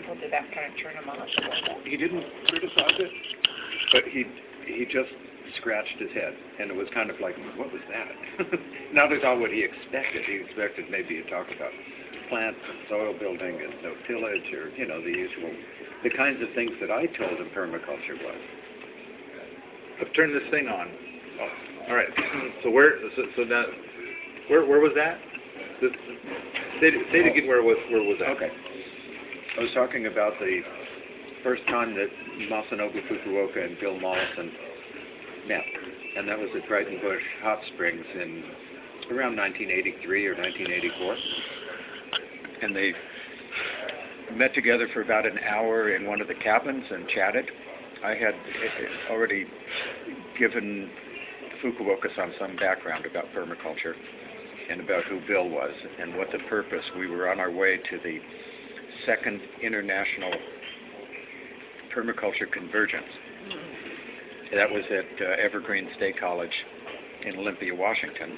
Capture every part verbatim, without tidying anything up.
people did that kind of turn him off? He didn't criticize it, but he he just scratched his head, and it was kind of like, what was that? Not at all what he expected. He expected maybe to talk about plants and soil building and no tillage, or, you know, the usual, the kinds of things that I told him permaculture was. I've turned this thing on. Oh, all right. So where? So, so now, where? Where was that? This, say, it- say it again. Where was? Where was that? Okay. I was talking about the first time that Masanobu Fukuoka and Bill Mollison met, and that was at Brighton Bush Hot Springs in around nineteen eighty-three or nineteen eighty-four. And they met together for about an hour in one of the cabins and chatted. I had already given Fukuoka-san some background about permaculture and about who Bill was and what the purpose. We were on our way to the second International Permaculture Convergence. That was at uh, Evergreen State College in Olympia, Washington.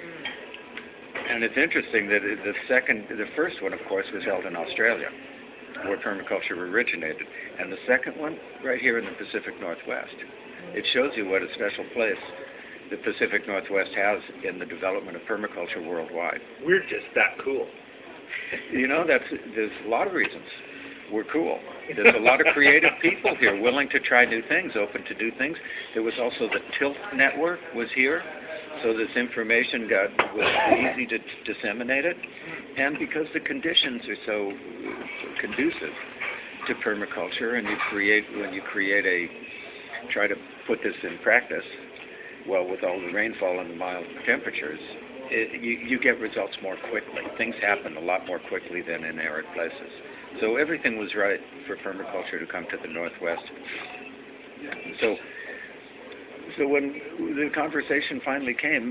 And it's interesting that the second, the first one, of course, was held in Australia, where permaculture originated, and the second one right here in the Pacific Northwest. It shows you what a special place the Pacific Northwest has in the development of permaculture worldwide. We're just that cool. You know, that's there's a lot of reasons. We're cool. There's a lot of creative people here willing to try new things, open to do things. There was also the Tilt Network was here, so this information got was easy to disseminate it. And because the conditions are so conducive to permaculture, and you create when you create a try to put this in practice, well, with all the rainfall and the mild temperatures, it, you, you get results more quickly. Things happen a lot more quickly than in arid places. So everything was right for permaculture to come to the Northwest. So, so when the conversation finally came,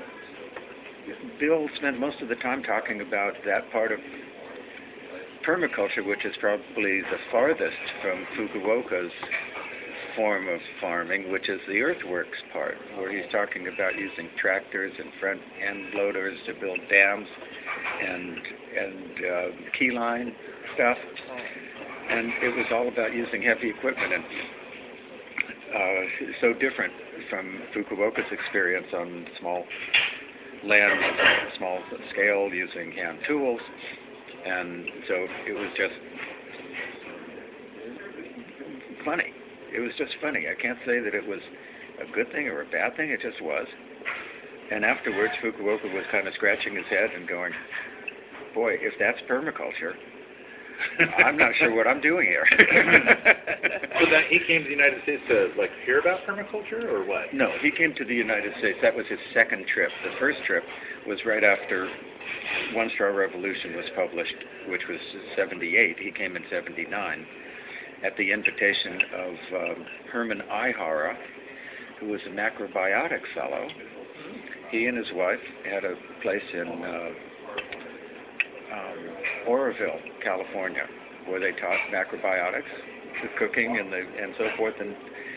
Bill spent most of the time talking about that part of permaculture, which is probably the farthest from Fukuoka's form of farming, which is the earthworks part, where he's talking about using tractors and front end loaders to build dams and and uh, key line stuff, and it was all about using heavy equipment, and uh, so different from Fukuoka's experience on small land, small scale, using hand tools, and so it was just funny. It was just funny. I can't say that it was a good thing or a bad thing. It just was. And afterwards, Fukuoka was kind of scratching his head and going, boy, if that's permaculture, I'm not sure what I'm doing here. So then he came to the United States to, like, hear about permaculture, or what? No, he came to the United States. That was his second trip. The first trip was right after One Straw Revolution was published, which was seventy-eight. He came in seventy-nine at the invitation of um, Herman Ihara, who was a macrobiotic fellow. He and his wife had a place in uh, um, Oroville, California, where they taught macrobiotics, the cooking and the and so forth. And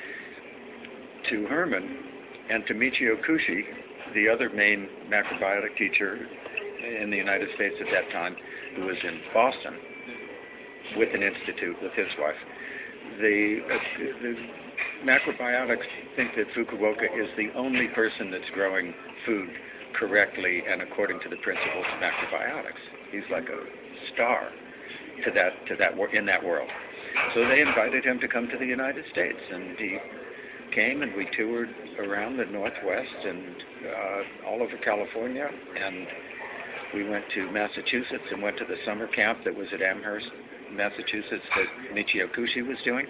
to Herman and to Michio Kushi, the other main macrobiotic teacher in the United States at that time, who was in Boston with an institute with his wife. The, uh, the macrobiotics think that Fukuoka is the only person that's growing food correctly and according to the principles of macrobiotics. He's like a star to that to that in that world. So they invited him to come to the United States, and he came, and we toured around the Northwest and uh, all over California, and we went to Massachusetts and went to the summer camp that was at Amherst, Massachusetts, that Michio Kushi was doing.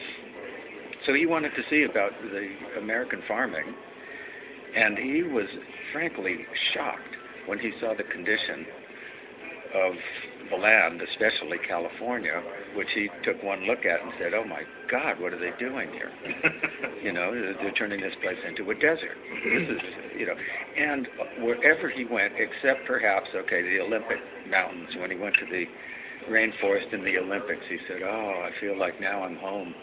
So he wanted to see about the American farming, and he was frankly shocked when he saw the condition of the land, especially California, which he took one look at and said, oh my God, what are they doing here? You know, they're turning this place into a desert. This is, you know, and wherever he went, except perhaps, okay, the Olympic Mountains, when he went to the rainforest in the Olympics, he said, oh, I feel like now I'm home.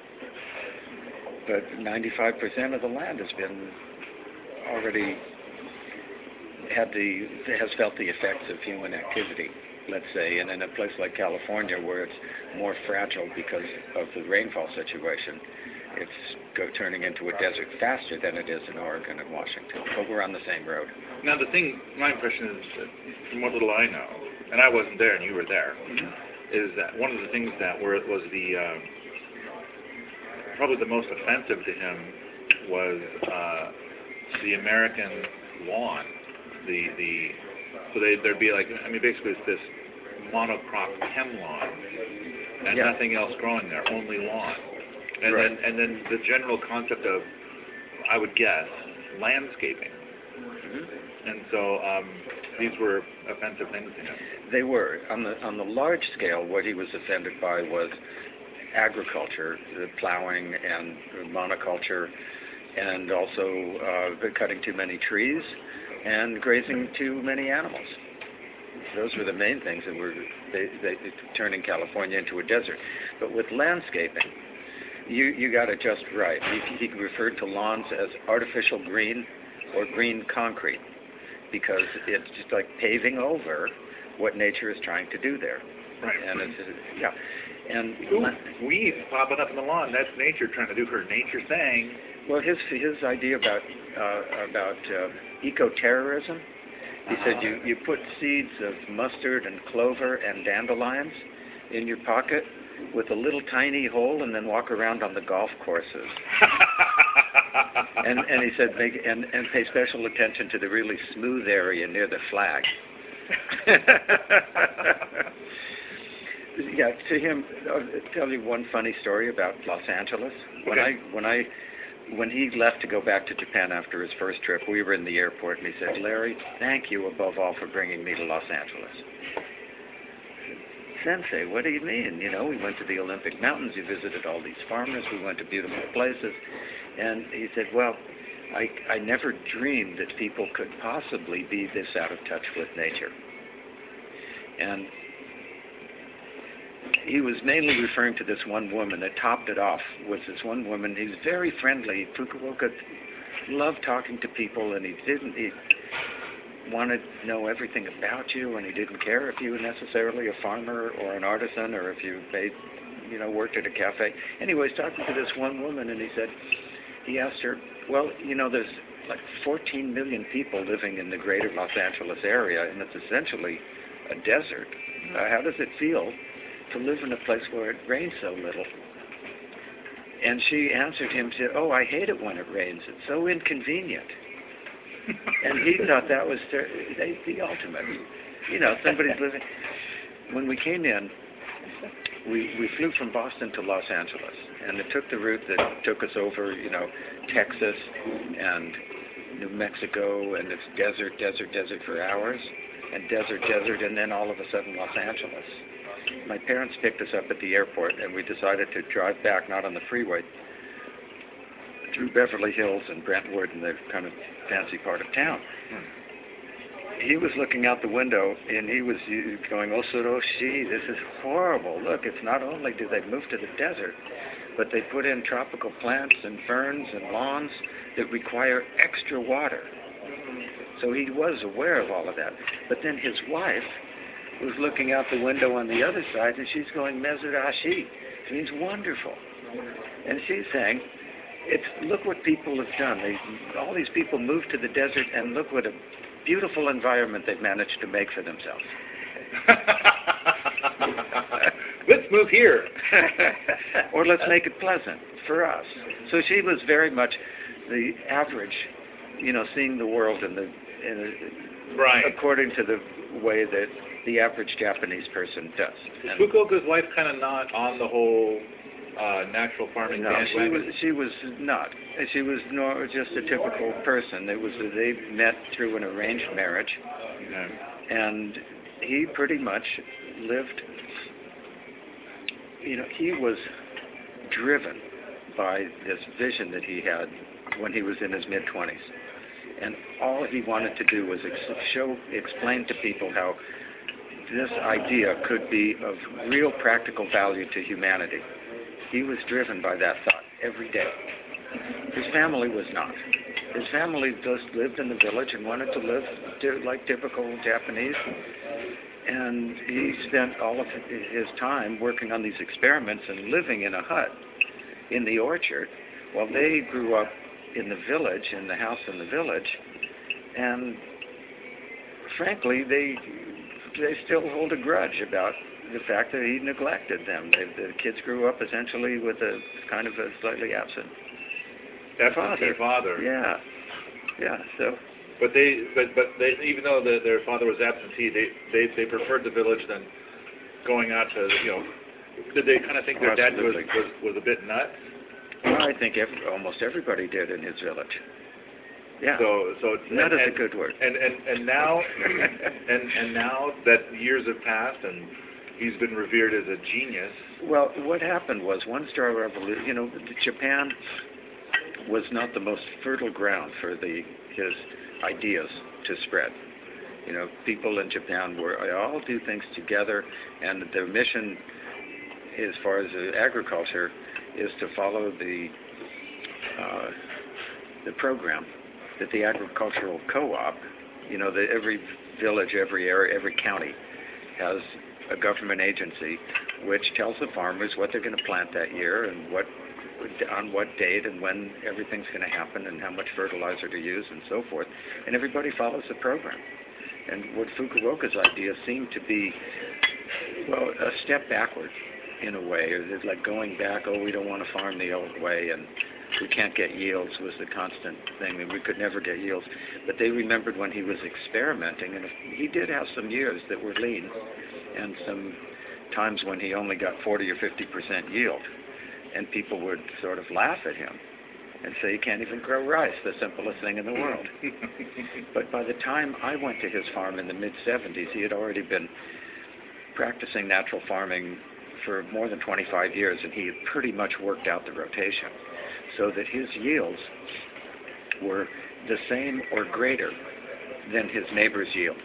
But ninety-five percent of the land has been already had the, has felt the effects of human activity. let's say, and in a place like California where it's more fragile because of the rainfall situation, it's go turning into a desert faster than it is in Oregon and Washington. But we're on the same road. Now the thing, my impression is, that from what little I know, and I wasn't there and you were there, Mm-hmm. is that one of the things that were was the uh, probably the most offensive to him was uh, the American lawn. The the so they there'd be like I mean basically it's this monocrop chem lawn and Yeah. nothing else growing there, only lawn. And Right. then and then the general concept of, I would guess, landscaping. Mm-hmm. And so um, these were offensive things to him. They were. On the on the large scale, what he was offended by was agriculture, the plowing and monoculture, and also uh, the cutting too many trees and grazing too many animals. Those were the main things that were they, they, turning California into a desert. But with landscaping, you, you got it just right. He, he referred to lawns as artificial green or green concrete because it's just like paving over what nature is trying to do there. Right. And it's, yeah. And Ooh, weeds popping up in the lawn. That's nature trying to do her nature thing. well, his his idea about uh, about uh, eco-terrorism, he Uh-huh. said you, you put seeds of mustard and clover and dandelions in your pocket with a little tiny hole and then walk around on the golf courses. and and he said make and, and pay special attention to the really smooth area near the flag. Yeah, to him, I'll tell you one funny story about Los Angeles. When Okay. I when I when he left to go back to Japan after his first trip, we were in the airport, and he said, "Larry, thank you above all for bringing me to Los Angeles." Sensei, what do you mean? You know, we went to the Olympic Mountains, you visited all these farmers, we went to beautiful places, and he said, "Well, I I never dreamed that people could possibly be this out of touch with nature." And he was mainly referring to this one woman that topped it off. Was this one woman? He was very friendly. Fukuoka loved talking to people, and he didn't. He wanted to know everything about you, and he didn't care if you were necessarily a farmer or an artisan, or if you made, you know, worked at a cafe. Anyways, talking to this one woman, and he said, he asked her, "Well, you know, there's like fourteen million people living in the greater Los Angeles area, and it's essentially a desert. Uh, how does it feel to live in a place where it rains so little?" And she answered him, said, "Oh, I hate it when it rains. It's so inconvenient." And he thought that was the, the ultimate. You know, somebody's living. When we came in, we we flew from Boston to Los Angeles, and it took the route that took us over, you know, Texas and New Mexico, and it's desert, desert, desert for hours, and desert, desert, and then all of a sudden Los Angeles. My parents picked us up at the airport, and we decided to drive back, not on the freeway, through Beverly Hills and Brentwood and the kind of fancy part of town. Hmm. He was looking out the window, and he was going, "Oh, Suroshi, this is horrible. Look, it's not only do they move to the desert, but they put in tropical plants and ferns and lawns that require extra water." So he was aware of all of that. But then his wife was looking out the window on the other side, and she's going, "Mezurashi," it means wonderful. And she's saying, "It's look what people have done. They, all these people moved to the desert, and look what a beautiful environment they've managed to make for themselves." Let's move here. Or let's make it pleasant for us. So she was very much the average, you know, seeing the world in the, in a, right. according to the way that the average Japanese person does. Is Fukuoka's wife kind of not on the whole uh, natural farming No, she bandwagon? was she was not. She was nor just a typical person. It was they met through an arranged marriage, Okay. and he pretty much lived. You know, he was driven by this vision that he had when he was in his mid twenties, and all he wanted to do was ex- show, explain to people how this idea could be of real practical value to humanity. He was driven by that thought every day. His family was not. His family just lived in the village and wanted to live to, like typical Japanese. and he spent all of his time working on these experiments and living in a hut in the orchard, while they grew up in the village, in the house in the village, and frankly, they they still hold a grudge about the fact that he neglected them. They, the kids grew up essentially with a kind of a slightly absent Absentee father. Yeah, yeah. So, but they, but but they, even though the, their father was absentee, they, they they preferred the village than going out to, you know. Did they kind of think their dad was, was was a bit nuts? Well, I think every, almost everybody did in his village. Yeah. So so nut and, is a good word. And and and now and and now that years have passed and he's been revered as a genius. Well, what happened was one star revolution. You know, Japan was not the most fertile ground for the his ideas to spread. You know, people in Japan were all do things together, and their mission, as far as uh, agriculture, is to follow the uh, the program that the agricultural co-op, you know, that every village, every area, every county has a government agency which tells the farmers what they're going to plant that year and what on what date and when everything's going to happen and how much fertilizer to use and so forth, and everybody follows the program. And what Fukuoka's idea seemed to be, well, a step backward in a way. It's like going back, oh, we don't want to farm the old way, and we can't get yields was the constant thing, and we could never get yields. But they remembered when he was experimenting, and he did have some years that were lean, and some times when he only got forty or fifty percent yield, and people would sort of laugh at him and say, you can't even grow rice, the simplest thing in the world. But by the time I went to his farm in the mid seventies, he had already been practicing natural farming for more than twenty-five years, and he had pretty much worked out the rotation, so that his yields were the same or greater than his neighbor's yields.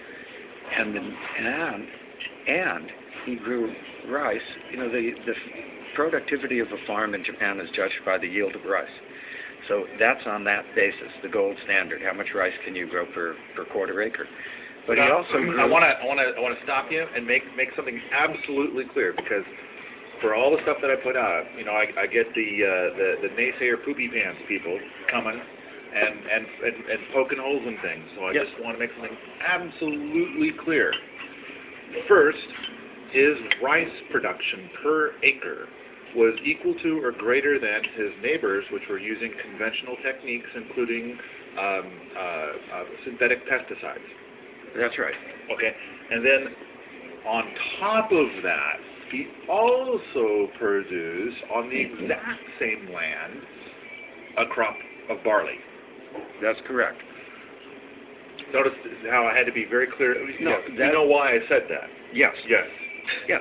And the, and and he grew rice. You know, the the productivity of a farm in Japan is judged by the yield of rice. So that's on that basis, the gold standard. How much rice can you grow per, per quarter acre? But he also grew... I want to I want to I want to stop you and make make something absolutely clear, because for all the stuff that I put out, you know, I, I get the uh, the the naysayer poopy pants people coming and and and, and poking holes in things. So I Yes. just want to make something absolutely clear. First, his rice production per acre was equal to or greater than his neighbors, which were using conventional techniques, including um, uh, uh, synthetic pesticides. That's right. Okay, and then on top of that, he also produced on the exact same land a crop of barley. That's correct. Notice how I had to be very clear. No, you that- know why I said that? Yes. Yes. Yes.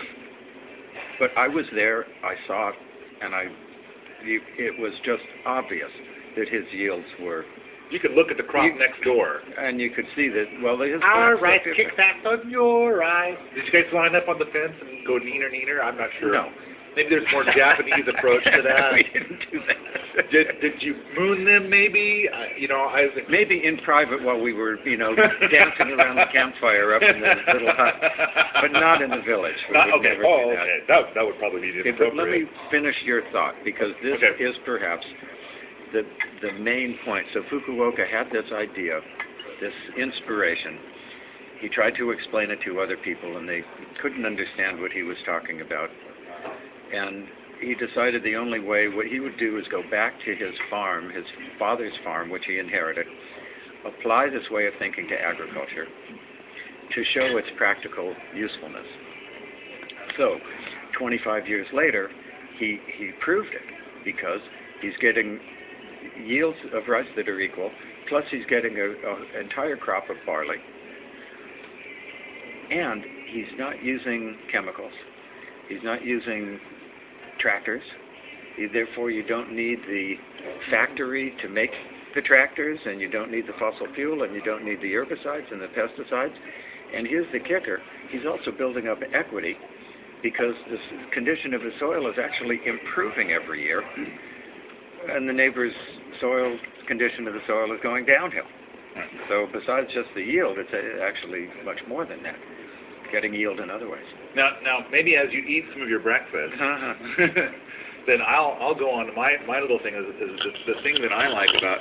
But I was there, I saw it, and I, it was just obvious that his yields were... You could look at the crop You- next door. And you could see that, well, his... Our plants rice look kicks different. back on your rice. Did you guys line up on the fence and go neener neener? I'm not sure. No. Maybe there's a more Japanese approach to that. We didn't do that. Did, did you moon them maybe? Uh, you know, I was... Maybe in private while we were, you know, dancing around the campfire up in the little hut, but not in the village. We Not, would okay, never oh, do that. okay. That, that would probably be Okay, but let inappropriate. me finish your thought, because this Okay. is perhaps the the main point. So Fukuoka had this idea, this inspiration. He tried to explain it to other people, and they couldn't understand what he was talking about. And he decided the only way, what he would do is go back to his farm, his father's farm, which he inherited, apply this way of thinking to agriculture to show its practical usefulness. So, twenty-five years later, he, he proved it, because he's getting yields of rice that are equal, plus he's getting an entire crop of barley. And he's not using chemicals. He's not using tractors. Therefore, you don't need the factory to make the tractors, and you don't need the fossil fuel, and you don't need the herbicides and the pesticides. And here's the kicker. He's also building up equity, because the condition of his soil is actually improving every year, and the neighbor's soil condition of the soil is going downhill. So besides just the yield, it's actually much more than that. getting yield in other ways. Now, now maybe as you eat some of your breakfast, Uh-huh. then I'll I'll go on to my my little thing is, is the, the thing that I like about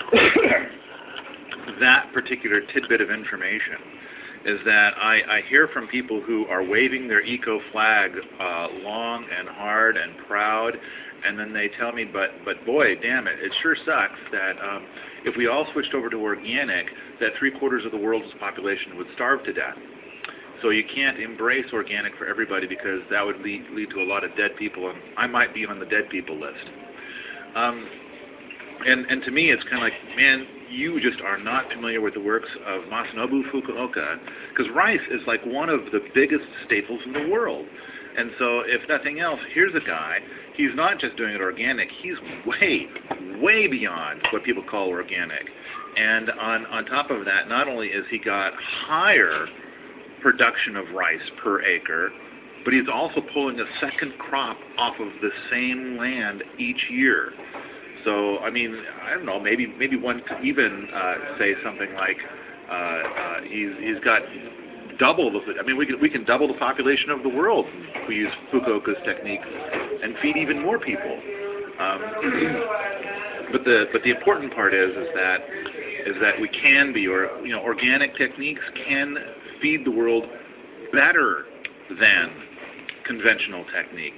that particular tidbit of information is that I, I hear from people who are waving their eco flag uh, long and hard and proud, and then they tell me, but but boy, damn it, it sure sucks that um, if we all switched over to organic, that three quarters of the world's population would starve to death. So you can't embrace organic for everybody because that would lead, lead to a lot of dead people, and I might be on the dead people list. Um, and, and to me, it's kind of like, man, you just are not familiar with the works of Masanobu Fukuoka, because rice is like one of the biggest staples in the world. And so if nothing else, here's a guy, he's not just doing it organic, he's way, way beyond what people call organic. And on, on top of that, not only has he got higher production of rice per acre, but he's also pulling a second crop off of the same land each year. So, I mean, I don't know, maybe maybe one could even uh, say something like uh, uh, he's he's got double the. I mean, we can we can double the population of the world if we use Fukuoka's techniques and feed even more people. Um, but the but the important part is is that is that we can be, or you know, organic techniques can feed the world better than conventional techniques.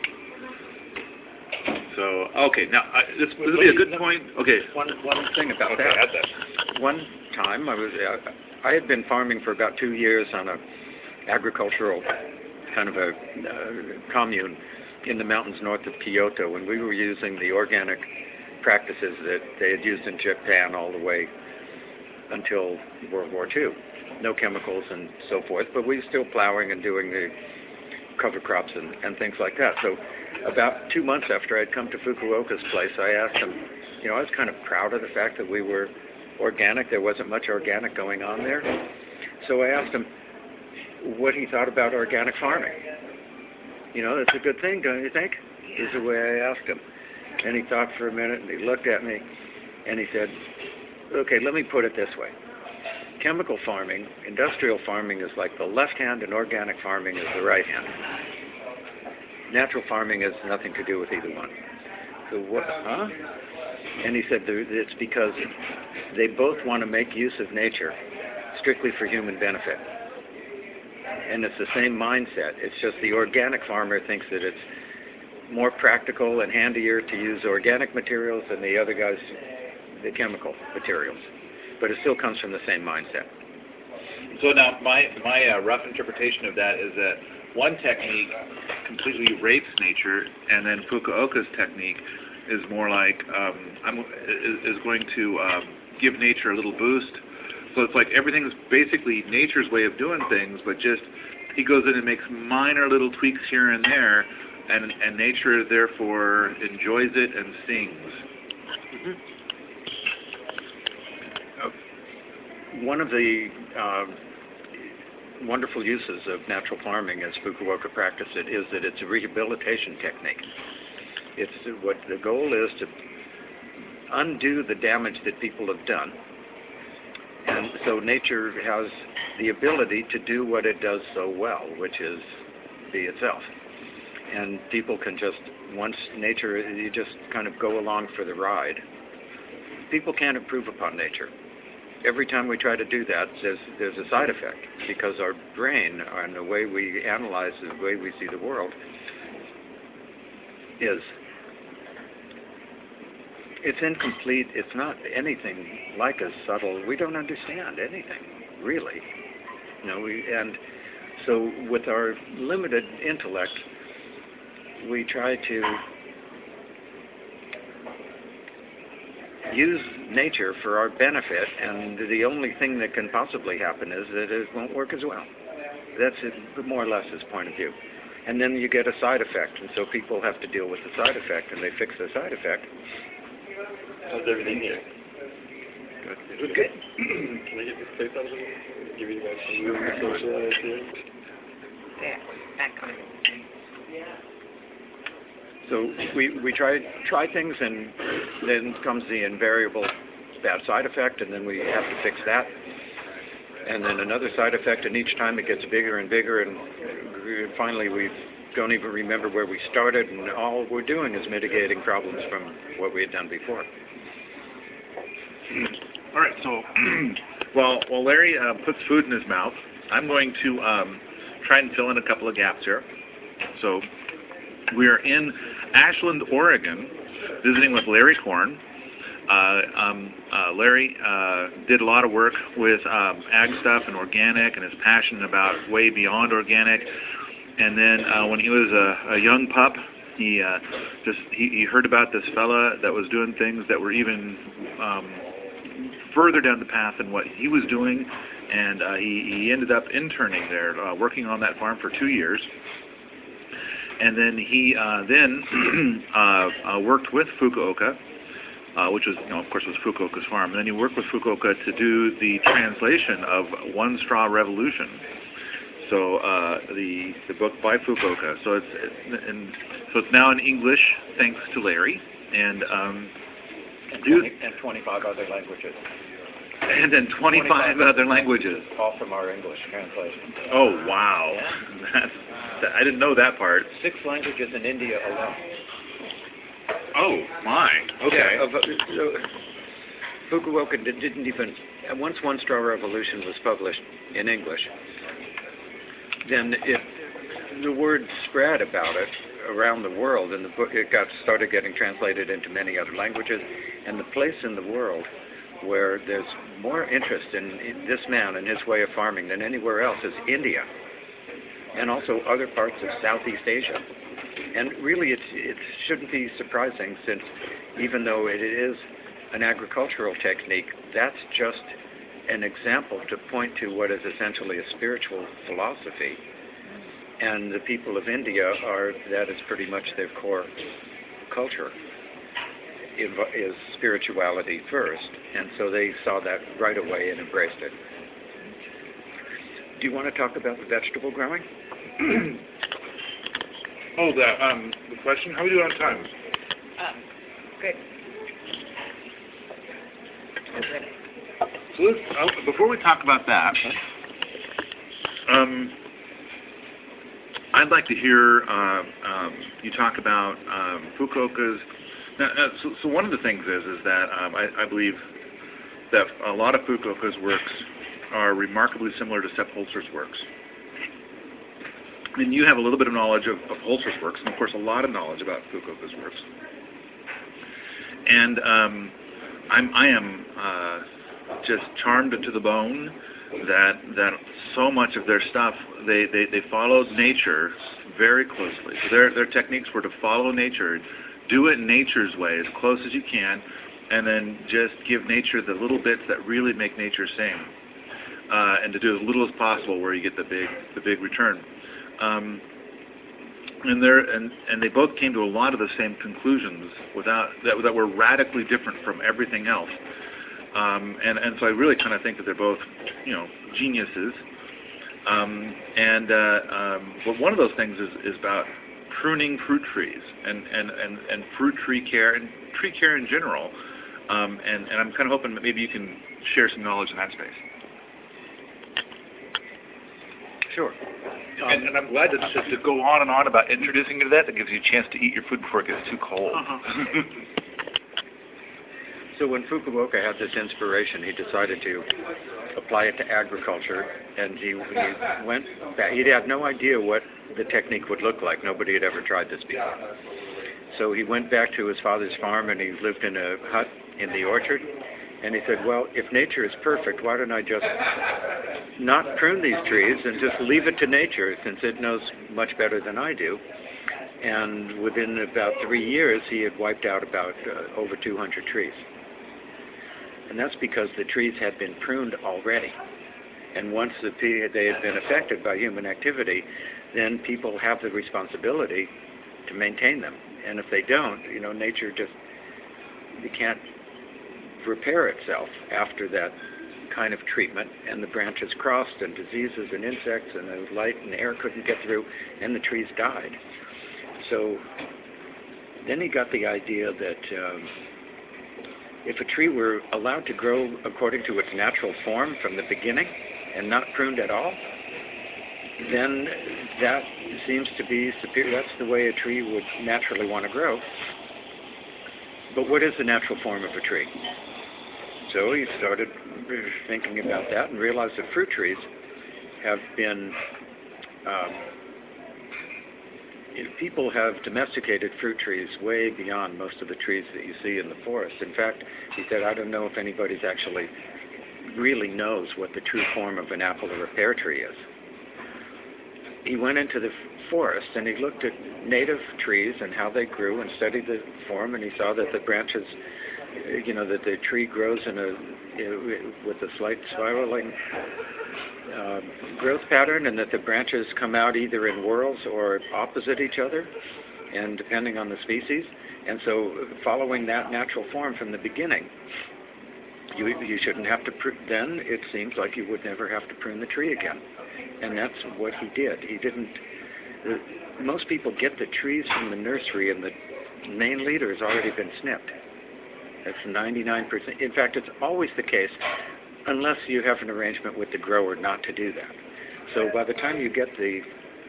So, okay, now, uh, this, this would be a good point. Okay. One, one thing about okay, that. add that. One time, I was uh, I had been farming for about two years on a agricultural kind of a uh, commune in the mountains north of Kyoto, and we were using the organic practices that they had used in Japan all the way until World War Two. No chemicals and so forth, but we were still plowing and doing the cover crops and, and things like that. So about two months after I'd come to Fukuoka's place, I asked him, you know, I was kind of proud of the fact that we were organic. There wasn't much organic going on there. So I asked him what he thought about organic farming. You know, that's a good thing, don't you think? Is the way I asked him. And he thought for a minute, and he looked at me, and he said, okay, let me put it this way. Chemical farming, industrial farming is like the left hand, and organic farming is the right hand. Natural farming has nothing to do with either one. So what, huh? And he said it's because they both want to make use of nature strictly for human benefit. And it's the same mindset. It's just the organic farmer thinks that it's more practical and handier to use organic materials than the other guys, the chemical materials. But it still comes from the same mindset. So now, my my uh, rough interpretation of that is that one technique completely rapes nature, and then Fukuoka's technique is more like um, I'm, is, is going to um, give nature a little boost. So it's like everything's basically nature's way of doing things, but just he goes in and makes minor little tweaks here and there, and and nature therefore enjoys it and sings. Mm-hmm. One of the uh, wonderful uses of natural farming, as Fukuoka practiced it, is that it's a rehabilitation technique. It's what the goal is to undo the damage that people have done. And so nature has the ability to do what it does so well, which is be itself. And people can just, once nature, you just kind of go along for the ride. People can't improve upon nature. Every time we try to do that, there's, there's a side effect, because our brain and the way we analyze, the way we see the world, is, it's incomplete. It's not anything like as subtle. We don't understand anything, really. You know, we, and so with our limited intellect, we try to use nature for our benefit, and the only thing that can possibly happen is that it won't work as well. That's it, more or less his point of view. And then you get a side effect, and so people have to deal with the side effect, and they fix the side effect. How's everything here? Good. Good. Good. Can I get to say something? Give you guys some room to socialize here? Yeah, back on. So we, we try try things, and then comes the invariable bad side effect, and then we have to fix that. and then another side effect, and each time it gets bigger and bigger, and finally we don't even remember where we started, and all we're doing is mitigating problems from what we had done before. All right, so while, while Larry uh, puts food in his mouth, I'm going to um, try and fill in a couple of gaps here. So we are in Ashland, Oregon, visiting with Larry Korn. Uh, um, uh, Larry uh, did a lot of work with um, ag stuff and organic, and is passionate about way beyond organic. And then uh, when he was a, a young pup, he uh, just he, he heard about this fella that was doing things that were even um, further down the path than what he was doing, and uh, he, he ended up interning there, uh, working on that farm for two years. And then he uh, then uh, uh, worked with Fukuoka, uh, which was, you know, of course, was Fukuoka's farm. And then he worked with Fukuoka to do the translation of One Straw Revolution. So uh, the the book by Fukuoka. So it's it, and so it's now in English, thanks to Larry, and um, and, twenty, and twenty-five other languages. And then twenty-five, twenty-five other languages. All from our English translation. Oh wow! Yeah. That's, that, I didn't know that part. Six languages in India alone. Oh my! Okay. Yeah, uh, so Fukuoka didn't even. Once One Straw Revolution was published in English, then it, the word spread about it around the world, and the book it got started getting translated into many other languages. And the place in the world where there's more interest in, in this man and his way of farming than anywhere else is India, and also other parts of Southeast Asia. And really, it's, it shouldn't be surprising, since even though it is an agricultural technique, that's just an example to point to what is essentially a spiritual philosophy. And the people of India are, that is pretty much their core culture, is spirituality first. And so they saw that right away and embraced it. Do you want to talk about the vegetable growing? Oh, the, um, the question? How are we doing on time? Um, good. Good. So let's, uh, before we talk about that, um, I'd like to hear uh, um, you talk about um, Fukuoka's. Now, uh, so, so one of the things is is that um, I, I believe that a lot of Fukuoka's works are remarkably similar to Sepp Holzer's works. And you have a little bit of knowledge of, of Holzer's works, and of course a lot of knowledge about Fukuoka's works. And um, I'm, I am uh, just charmed to the bone that that so much of their stuff, they, they, they followed nature very closely. So their, their techniques were to follow nature, do it in nature's way as close as you can, and then just give nature the little bits that really make nature sing, uh, and to do as little as possible where you get the big the big return. Um, and, and, and they both came to a lot of the same conclusions without that, that were radically different from everything else. Um, and, and so I really kind of think that they're both, you know, geniuses. Um, and uh, um, but one of those things is, is about pruning fruit trees and, and, and, and fruit tree care and tree care in general. Um, and, and I'm kind of hoping that maybe you can share some knowledge in that space. Sure. Um, and, and I'm glad to, to, to go on and on about introducing you to that. That gives you a chance to eat your food before it gets too cold. Uh-huh. So when Fukuoka had this inspiration, he decided to apply it to agriculture, and he, he went back. He had no idea what the technique would look like. Nobody had ever tried this before. So he went back to his father's farm, and he lived in a hut in the orchard. And he said, well, if nature is perfect, why don't I just not prune these trees and just leave it to nature, since it knows much better than I do. And within about three years, he had wiped out about uh, over two hundred trees. And that's because the trees had been pruned already. And once the, they had been affected by human activity, then people have the responsibility to maintain them. And if they don't, you know, nature just, it can't repair itself after that kind of treatment, and the branches crossed, and diseases and insects and the light and the air couldn't get through, and the trees died. So then he got the idea that um, if a tree were allowed to grow according to its natural form from the beginning, and not pruned at all, then that seems to be superior. That's the way a tree would naturally want to grow. But what is the natural form of a tree? So he started thinking about that and realized that fruit trees have been, um, you know, people have domesticated fruit trees way beyond most of the trees that you see in the forest. In fact, he said, I don't know if anybody's actually really knows what the true form of an apple or a pear tree is. He went into the forest and he looked at native trees and how they grew and studied the form, and he saw that the branches, you know, that the tree grows in a, you know, with a slight spiraling uh, growth pattern, and that the branches come out either in whorls or opposite each other, and depending on the species. And so following that natural form from the beginning, you, you shouldn't have to prune. Then it seems like you would never have to prune the tree again. And that's what he did. He didn't, uh, most people get the trees from the nursery and the main leader has already been snipped. That's ninety-nine percent. In fact, it's always the case unless you have an arrangement with the grower not to do that. So by the time you get the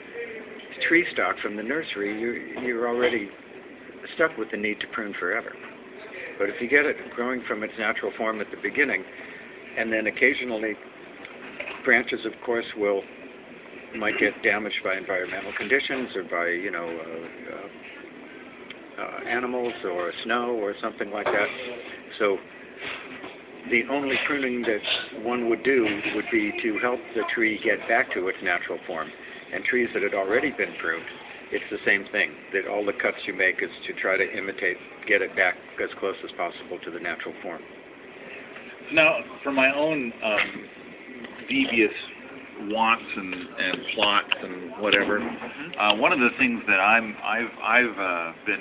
tree stock from the nursery, you're, you're already stuck with the need to prune forever. But if you get it growing from its natural form at the beginning, and then occasionally branches, of course, will might get damaged by environmental conditions or by, you know, uh, uh, uh, animals or snow or something like that. So the only pruning that one would do would be to help the tree get back to its natural form. And trees that had already been pruned, it's the same thing, that all the cuts you make is to try to imitate, get it back as close as possible to the natural form. Now, for my own um, devious wants and, and plots and whatever, uh, one of the things that I'm I've I've uh, been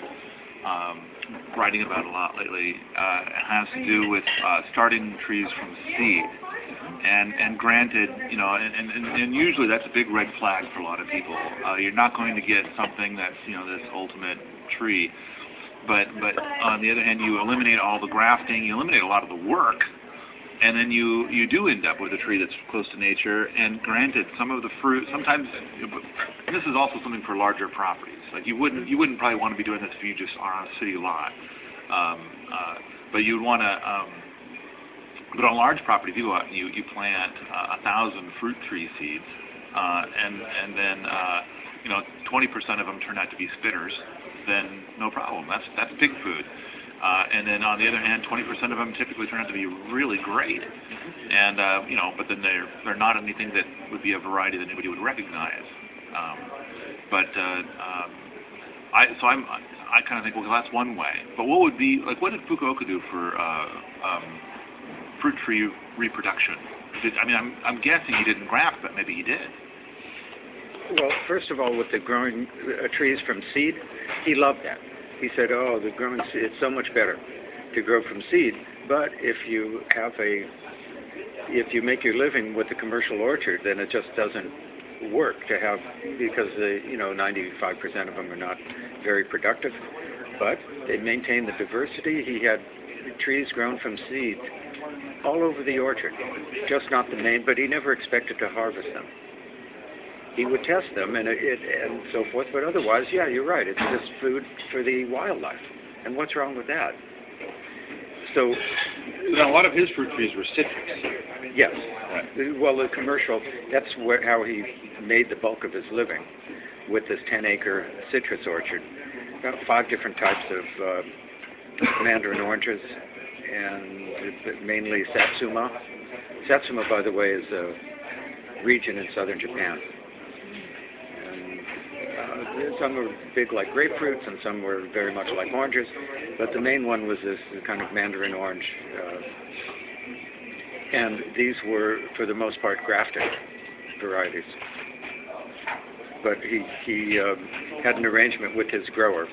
um, writing about a lot lately uh, has to do with uh, starting trees from seed. And and granted, you know, and, and, and usually that's a big red flag for a lot of people. Uh, you're not going to get something that's, you know, this ultimate tree. But but on the other hand, you eliminate all the grafting, you eliminate a lot of the work, and then you, you do end up with a tree that's close to nature. And granted, some of the fruit, sometimes, and this is also something for larger properties. Like you wouldn't you wouldn't probably want to be doing this if you just are on a city lot. Um, uh, but you'd want to. Um, But on a large property, if you go out and you, you plant uh, a thousand fruit tree seeds, uh, and and then uh, you know twenty percent of them turn out to be spitters, then no problem. That's that's pig food. Uh, and then on the other hand, twenty percent of them typically turn out to be really great. And uh, you know, but then they're they're not anything that would be a variety that anybody would recognize. Um, but uh, um, I so I'm I kind of think, well, that's one way. But what would be like? What did Fukuoka do for uh, um, fruit tree reproduction? Did, I mean, I'm, I'm guessing he didn't graft, but maybe he did. Well, first of all, with the growing uh, trees from seed, he loved that. He said, oh, the growing seed, it's so much better to grow from seed, but if you have a, if you make your living with a commercial orchard, then it just doesn't work to have, because, the, you know, ninety-five percent of them are not very productive, but they maintain the diversity. He had trees grown from seed all over the orchard, just not the main, but he never expected to harvest them. He would test them and it, it and so forth, but otherwise, yeah, you're right, it's just food for the wildlife. And what's wrong with that? So, now, a lot of his fruit trees were citrus. Yes. Right. Well, the commercial, that's where, how he made the bulk of his living, with this ten-acre citrus orchard. About five different types of uh, mandarin oranges, and mainly Satsuma. Satsuma, by the way, is a region in southern Japan. And uh, some were big like grapefruits, and some were very much like oranges, but the main one was this kind of mandarin orange. Uh, and these were, for the most part, grafted varieties. But he, he um, had an arrangement with his grower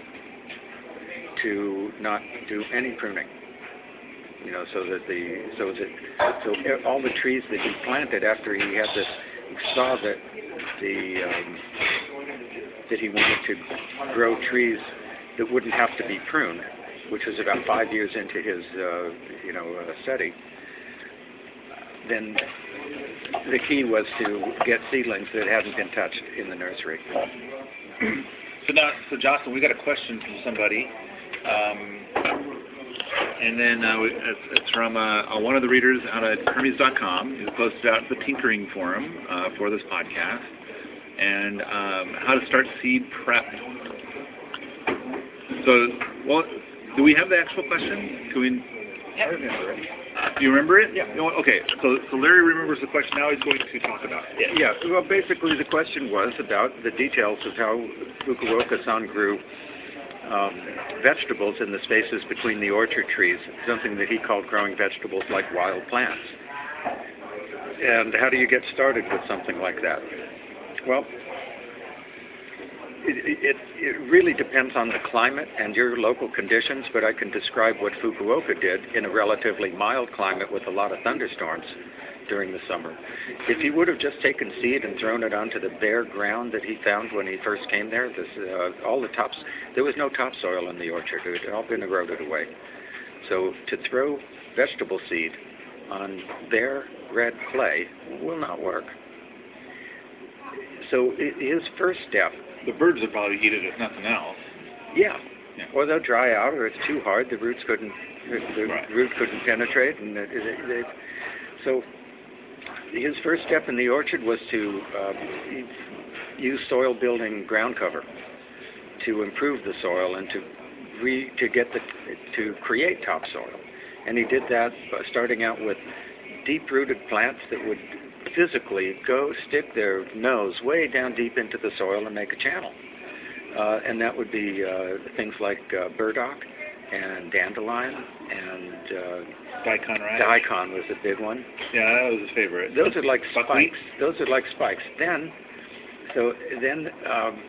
to not do any pruning. You know, so that the so that so all the trees that he planted after he had this, he saw that the um, that he wanted to grow trees that wouldn't have to be pruned, which was about five years into his uh, you know uh, study. Then the key was to get seedlings that hadn't been touched in the nursery. So now, so Jocelyn, we got a question from somebody, um, and then uh, we- it's, it's from uh, uh, one of the readers out at Hermes dot com, who posted out the Tinkering Forum uh, for this podcast, and um, how to start seed prep. So, well, do we have the actual question? Can we? I remember it. Do you remember it? Yeah. You know, okay, so, so Larry remembers the question. Now he's going to talk about it. Yeah, well, basically the question was about the details of how Fukuoka-san grew um, vegetables in the spaces between the orchard trees, something that he called growing vegetables like wild plants. And how do you get started with something like that? Well, it, it, it really depends on the climate and your local conditions, but I can describe what Fukuoka did in a relatively mild climate with a lot of thunderstorms during the summer. If he would have just taken seed and thrown it onto the bare ground that he found when he first came there, this, uh, all the tops, there was no topsoil in the orchard. It had all been eroded away. So to throw vegetable seed on bare red clay will not work. So i- his first step, The birds would probably eat it if nothing else. yeah, Yeah. or they'll dry out, or it's too hard. The roots couldn't, the, the Right. root couldn't penetrate, and it, it, it, so his first step in the orchard was to um, use soil-building ground cover to improve the soil and to re, to get the to create topsoil, and he did that by starting out with deep-rooted plants that would physically go stick their nose way down deep into the soil and make a channel. Uh, and that would be uh, things like uh, burdock and dandelion and uh, Daikon radish. daikon was a big one. Yeah, that was his favorite. Those are like Buckwheat? spikes. Those are like spikes. Then, so then um,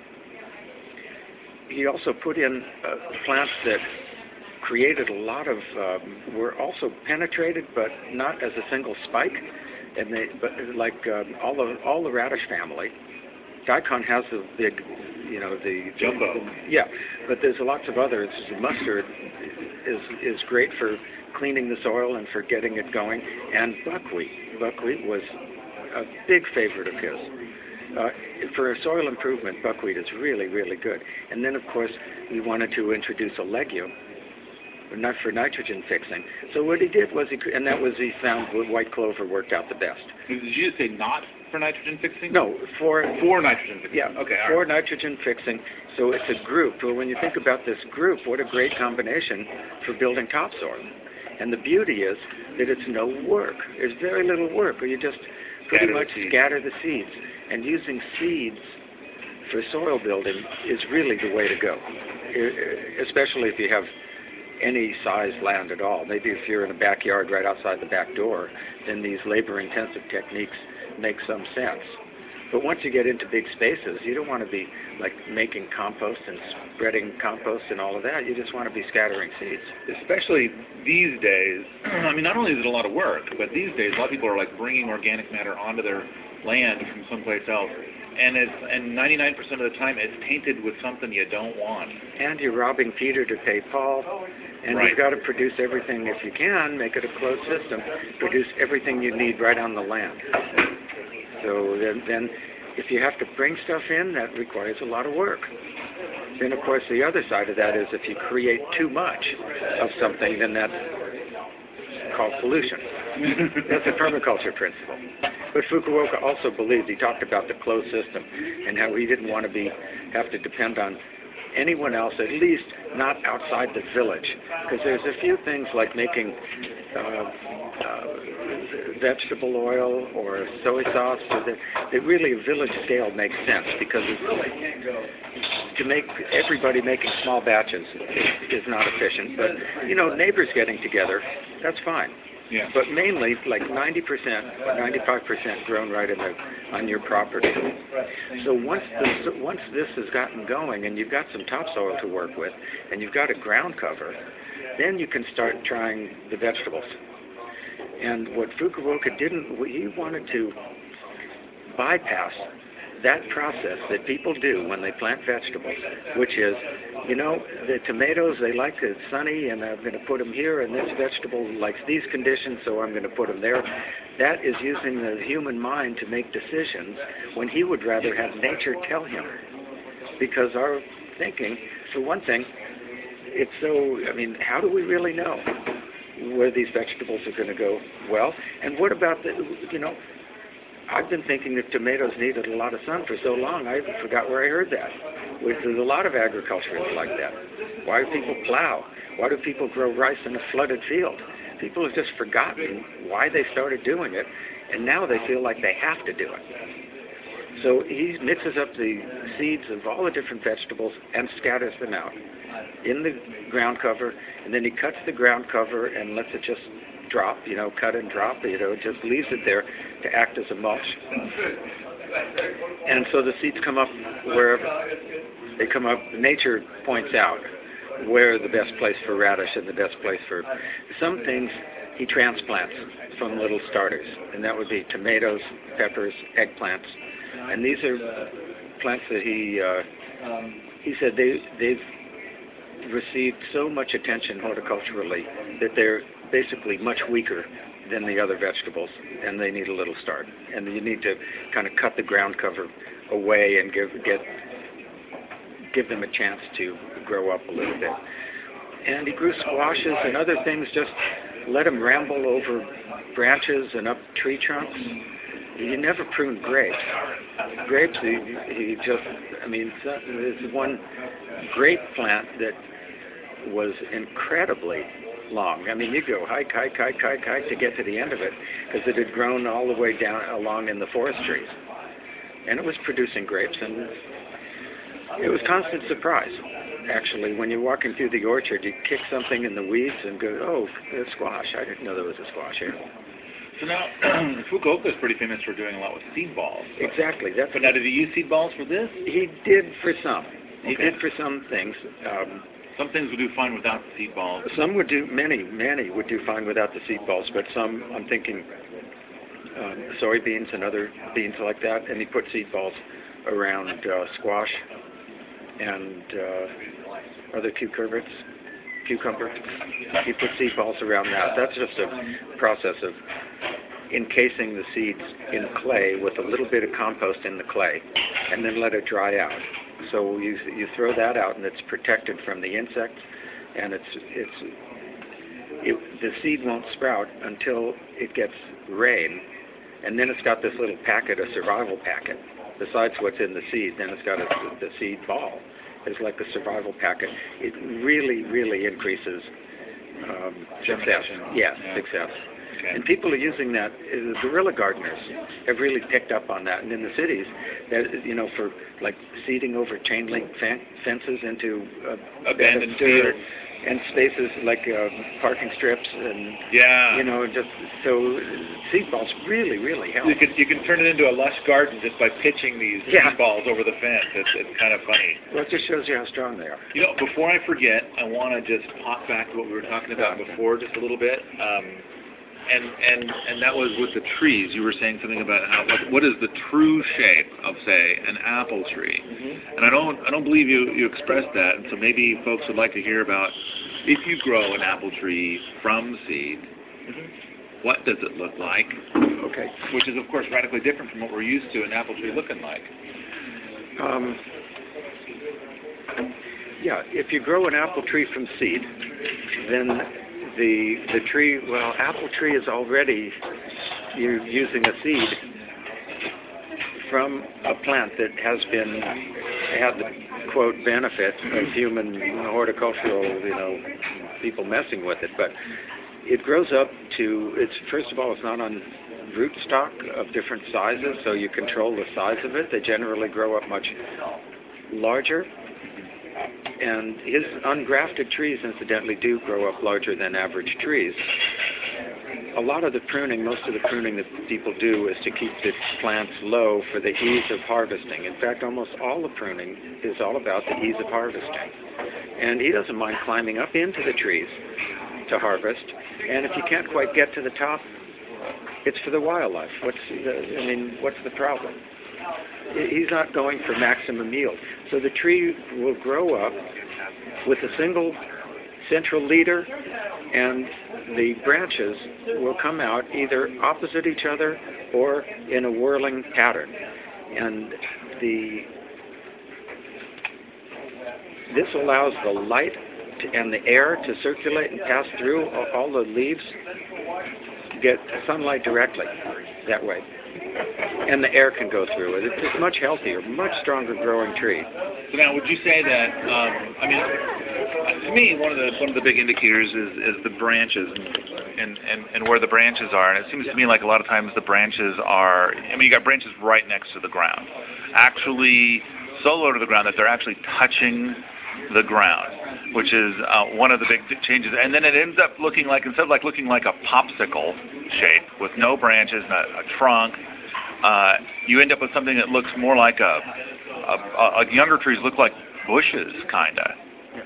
he also put in uh, plants that created a lot of, um, were also penetrated, but not as a single spike. And they, but like um, all the all the radish family, daikon has the big, you know, the Jumbo. the- yeah, but there's lots of others. Mustard is is great for cleaning the soil and for getting it going. And buckwheat, buckwheat was a big favorite of his. Uh, for soil improvement, buckwheat is really really good. And then of course we wanted to introduce a legume. Not for nitrogen fixing. So what he did was, he, and that was he found white clover worked out the best. Did you say not for nitrogen fixing? No, for For nitrogen fixing. yeah, Okay, all for right. nitrogen fixing. So it's a group. Well, when you think about this group, what a great combination for building topsoil. And the beauty is that it's no work. There's very little work. Or you just pretty Scatter the much seeds. scatter the seeds. And using seeds for soil building is really the way to go, e- especially if you have any size land at all. Maybe if you're in a backyard right outside the back door, then these labor-intensive techniques make some sense. But once you get into big spaces, you don't want to be like making compost and spreading compost and all of that. You just want to be scattering seeds. Especially these days, I mean, not only is it a lot of work, but these days a lot of people are like bringing organic matter onto their land from someplace else, and it's and ninety-nine percent of the time it's tainted with something you don't want. And you're robbing Peter to pay Paul. And Right. you've got to produce everything if you can, make it a closed system, produce everything you need right on the land. So then, then if you have to bring stuff in, that requires a lot of work. Then, of course, the other side of that is if you create too much of something, then that's called pollution. That's a permaculture principle. But Fukuoka also believed, he talked about the closed system and how he didn't want to be have to depend on anyone else, at least not outside the village. Because there's a few things like making uh, uh, vegetable oil or soy sauce so that, that really village scale makes sense, because it's, to make everybody making small batches is, is not efficient. But, you know, neighbors getting together, that's fine. Yeah. But mainly, like ninety percent, ninety-five percent grown right in the, on your property. So once this, once this has gotten going and you've got some topsoil to work with and you've got a ground cover, then you can start trying the vegetables. And what Fukuoka didn't, he wanted to bypass that process that people do when they plant vegetables, which is, you know, the tomatoes, they like it sunny, and I'm going to put them here, and this vegetable likes these conditions, so I'm going to put them there. that is using the human mind to make decisions when he would rather have nature tell him. Because our thinking, for one thing, it's so, I mean, how do we really know where these vegetables are going to go well? And what about the, you know, I've been thinking that tomatoes needed a lot of sun for so long, I even forgot where I heard that. There's a lot of agriculture is like that. Why do people plow? Why do people grow rice in a flooded field? People have just forgotten why they started doing it, and now they feel like they have to do it. So he mixes up the seeds of all the different vegetables and scatters them out in the ground cover, and then he cuts the ground cover and lets it just drop, you know, cut and drop, you know, just leaves it there to act as a mulch. And so the seeds come up wherever. They come up, nature points out where the best place for radish and the best place for some things he transplants from little starters, and that would be tomatoes, peppers, eggplants. And these are plants that he uh, he said they they've received so much attention horticulturally that they're basically much weaker than the other vegetables, and they need a little start. And you need to kind of cut the ground cover away and give get give them a chance to grow up a little bit. And he grew squashes and other things, just let them ramble over branches and up tree trunks. He never pruned grapes. Grapes, he, he just, I mean, there's one grape plant that was incredibly long. I mean, you go hike, hike, hike, hike, hike to get to the end of it, because it had grown all the way down along in the forest trees. And it was producing grapes, and it was constant surprise. Actually, when you're walking through the orchard, you kick something in the weeds and go, oh, there's squash. I didn't know there was a squash here. So now, Fukuoka is pretty famous for doing a lot with seed balls. Exactly. That's but now, did he use seed balls for this? He did for some. He Okay. did for some things. Um, Some things would do fine without the seed balls. some would do, many, many would do fine without the seed balls, but some, I'm thinking um, soybeans and other beans like that, and he put seed balls around uh, squash and uh, other cucurbits, cucumber. He put seed balls around that. That's just a process of encasing the seeds in clay with a little bit of compost in the clay, and then let it dry out. So you you throw that out, and it's protected from the insects, and it's it's it, the seed won't sprout until it gets rain, and then it's got this little packet, a survival packet. Besides what's in the seed, then it's got a, the seed ball. It's like a survival packet. It really, really increases um, success. Yes, Yeah. success. Okay. And people are using that. uh, Guerrilla gardeners have really picked up on that. And in the cities, that you know, for like seeding over chain link fen- fences into uh, Abandoned dirt fields. and spaces like uh, parking strips, and Yeah. you know, just so seed balls really, really help. You can you can turn it into a lush garden just by pitching these Yeah. seed balls over the fence. It's it's kind of funny. Well, it just shows you how strong they are. You know, before I forget, I want to just hop back to what we were talking about Okay. before just a little bit. Um, and and and that was with the trees. You were saying something about how what, what is the true shape of, say, an apple tree? Mm-hmm. And I don't I don't believe you you expressed that. And so maybe folks would like to hear about if you grow an apple tree from seed. Mm-hmm. What does it look like? Okay. Which is, of course, radically different from what we're used to an apple tree looking like. Um, yeah, if you grow an apple tree from seed, then the the tree, well, apple tree is already, you're using a seed from a plant that has been, had the, quote, benefit of human horticultural, you know, people messing with it. But it grows up to, it's first of all, it's not on rootstock of different sizes, so you control the size of it. They generally grow up much larger. And his ungrafted trees, incidentally, do grow up larger than average trees. A lot of the pruning, most of the pruning that people do is to keep the plants low for the ease of harvesting. In fact, almost all the pruning is all about the ease of harvesting. And he doesn't mind climbing up into the trees to harvest. And if you can't quite get to the top, it's for the wildlife. What's the, I mean, what's the problem? He's not going for maximum yield. So the tree will grow up with a single central leader, and the branches will come out either opposite each other or in a whirling pattern. And the this allows the light to, and the air to circulate and pass through all, all the leaves, get sunlight directly that way. And the air can go through it. It's a much healthier, much stronger growing tree. So now, would you say that? Um, I mean, to me, one of the one of the big indicators is, is the branches and, and and where the branches are. And it seems to me like a lot of times the branches are. I mean, you got branches right next to the ground, actually so low to the ground that they're actually touching the ground, which is uh, one of the big changes. And then it ends up looking like, instead of like looking like a popsicle shape with no branches, not a trunk, uh, you end up with something that looks more like a, a, a like younger trees look like bushes, kind of.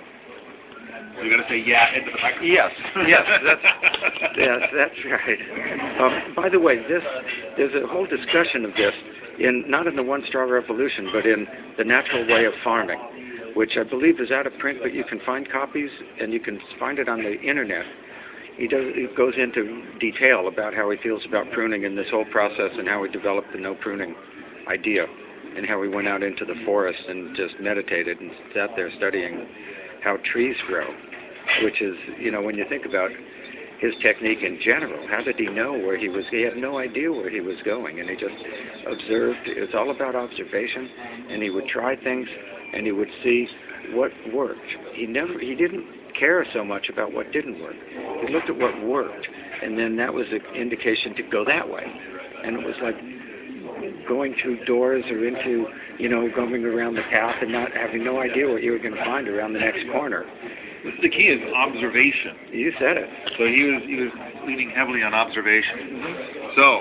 You got to say yeah into the microphone. Yes, yes, that's yes, that's right. Um, by the way, this there's a whole discussion of this in not in the One Straw Revolution, but in The Natural Way of Farming, which I believe is out of print, but you can find copies and you can find it on the internet. He does he goes into detail about how he feels about pruning and this whole process, and how he developed the no pruning idea, and how he went out into the forest and just meditated and sat there studying how trees grow, which is, you know, when you think about his technique in general, how did he know where he was? He had no idea where he was going, and he just observed. It's all about observation, and he would try things, and he would see what worked. He never, he didn't care so much about what didn't work. He looked at what worked, and then that was an indication to go that way. And it was like going through doors or into, you know, going around the path and not having no idea what you were going to find around the next corner. The key is observation. You said it. So he was he was leaning heavily on observation. So,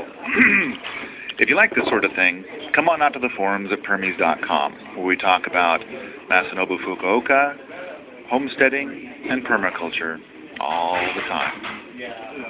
if you like this sort of thing, come on out to the forums at permies dot com, where we talk about Masanobu Fukuoka, homesteading, and permaculture all the time.